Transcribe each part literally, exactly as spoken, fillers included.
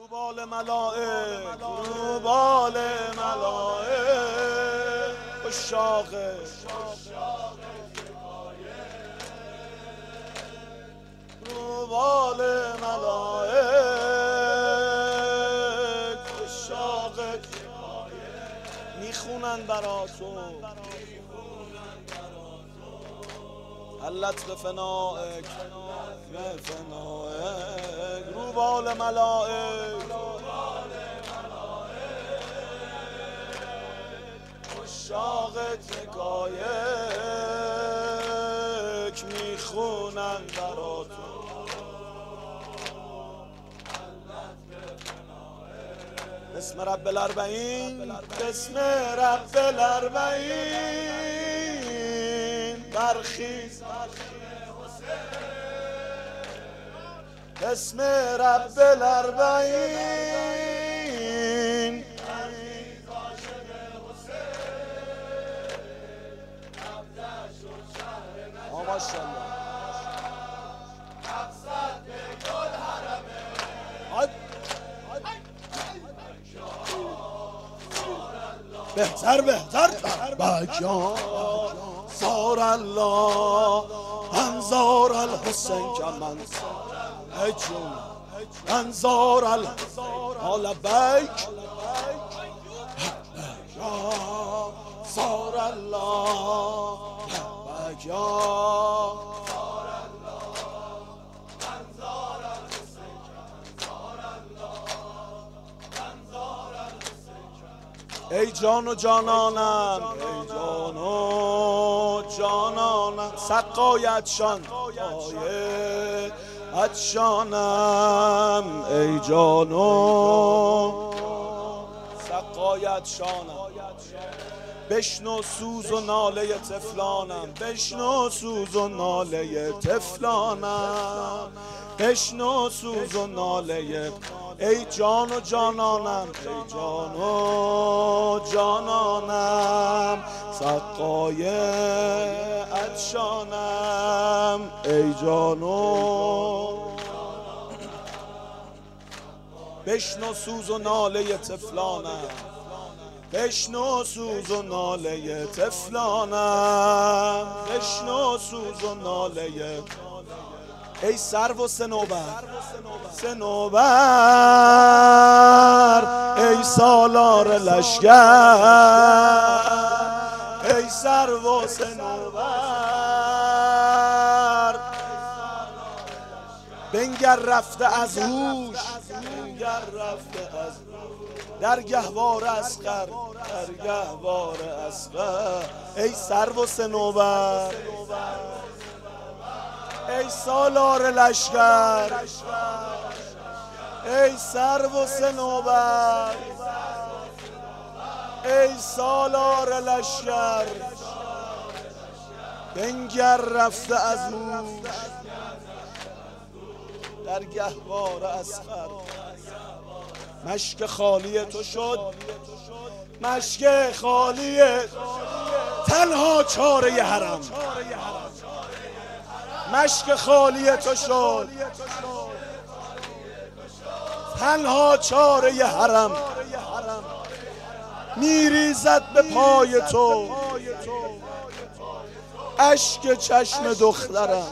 بال ملائک رو بال ملائک عشاق رو بال ملائک عشاق میخونن برا تو حلت به فنائک به فنائک رو بال ملائک عشاقت یکایک میخونن برا تو بسم رب الاربعین بسم رب الاربعین برخیز بسم رب الاربعین ماشاءالله بهتر بهتر بکیا صار الله انظار الحسین کمن اجون انظار الحال بیک صار الله بکیا ای جان و جانانم ای جان و جانانم سقایتشان اتشانم ای جان و سقایتشانم بشنو سوز و ناله طفلانم بشنو سوز و ناله طفلانم بشنو سوز و ناله ای جان و جانانم ای جان و جانانم سقای عطشانم ای جان و بشنو سوز و ناله طفلانم بشنو سوز و ناله طفلانم بشنو سوز و ناله ای سرو و صنوبر صنوبر ای سالار لشگر ای سرو و صنوبر بنگر رفته از هوش بنگر رفته از در گهوار اصغر در گهوار اصغر ای سرو و صنوبر ای سالار لشگر ای سرو و صنوبر ای سالار لشگر بنگر رفته از هوش در گهوار اصغر مشک خالی تو شد مشک خالی تنها چاره حرم مشک خالی تو شد تنها چاره حرم میریزد به پای تو اشک چشم دخترم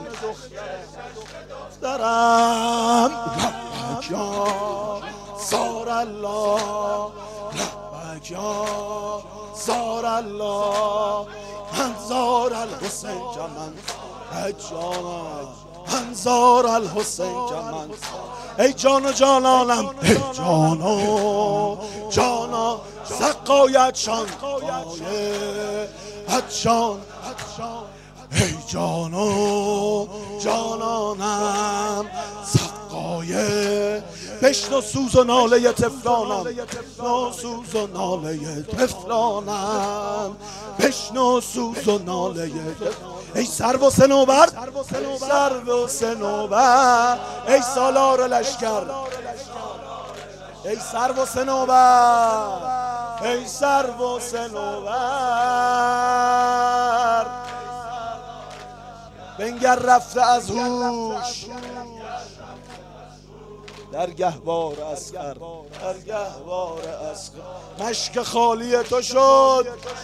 دخترم لبک یا صار الله لبک یا صار الله انظار الحسین کمن جانم انظار الحسین کمن ای جان و جانانم ای جان و جانا سقایتشان اتشان ای جان و جانانم سقایه بشنو سوز و ناله طفلانم بشنو سوز و ناله طفلانم بشنو سوز و ناله ای سرو و صنوبر ای سرو و صنوبر ای سالار لشکر ای سرو و صنوبر ای سرو و صنوبر بنگر رفته از هوش در گهوار اسقر، در گهوار اسقر. مشک خالی تو شد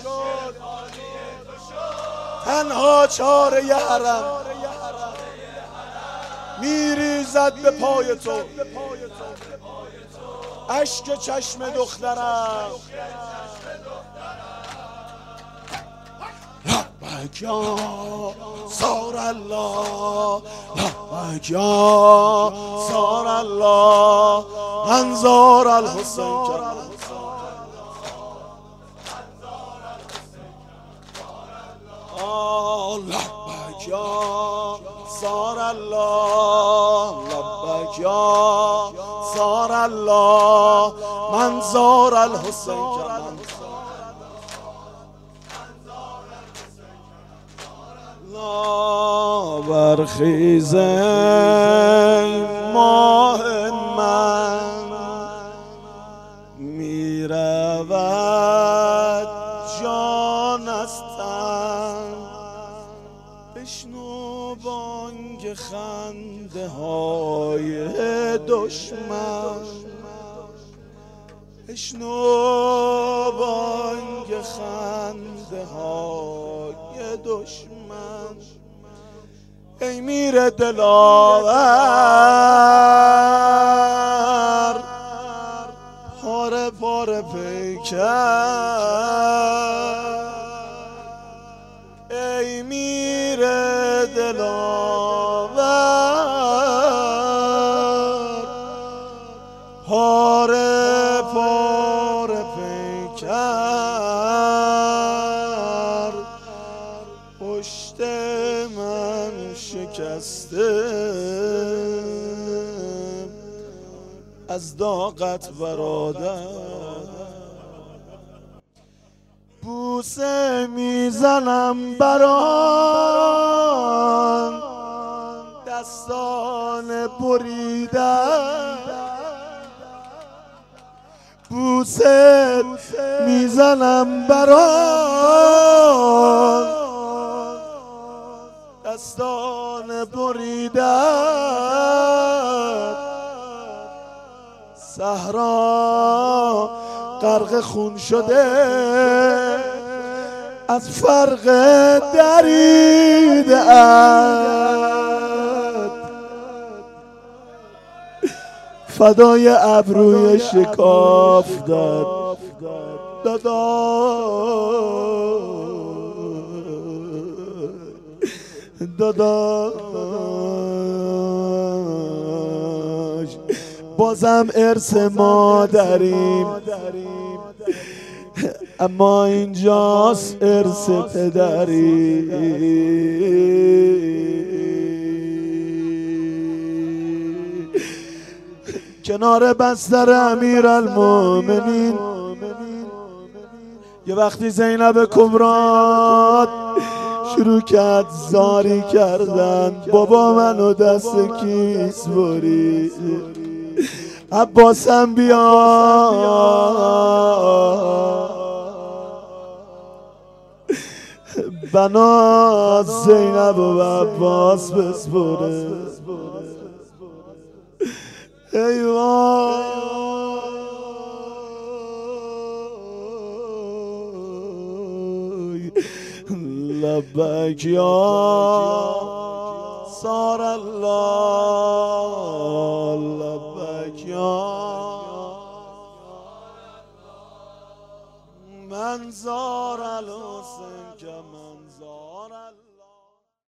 تنها چاره ی حرم، میریزد به پای تو اشک چشم دخترم. لبک یا سار الله، لبک یا سار الله، من زار الحسین کرم. لبک یا سار الله، لبک یا سار الله، من زار الحسین کرم. برخیز ای ماه من، میرود جان از تن. بشنو بانگ خنده های دشمن، بشنو بانگ خنده های دشمن. ای میر دلاور پاره پاره پیکر، ای میر دلاور پاره پاره پیکر. پشت من شکسته از داغت برادر، بوسه میزنم بران دستان بریده، بوسه میزنم بران دستان بریده. صحرا غرق خون شده از فرق دریده ات، فدای ابروی شکاف داد داداش. بازم ارث مادریم اما اینجاست ارث پدری. کنار بستر امیرالمومنین یه وقتی زینب کبرا شروع کرد زاری کردن، بابا منو دست کیس برید، عباسم بیا. بنات زینب و عباس بسپره. ای وای لبک یا سار الله، لبک یا من زار الحسین که من زار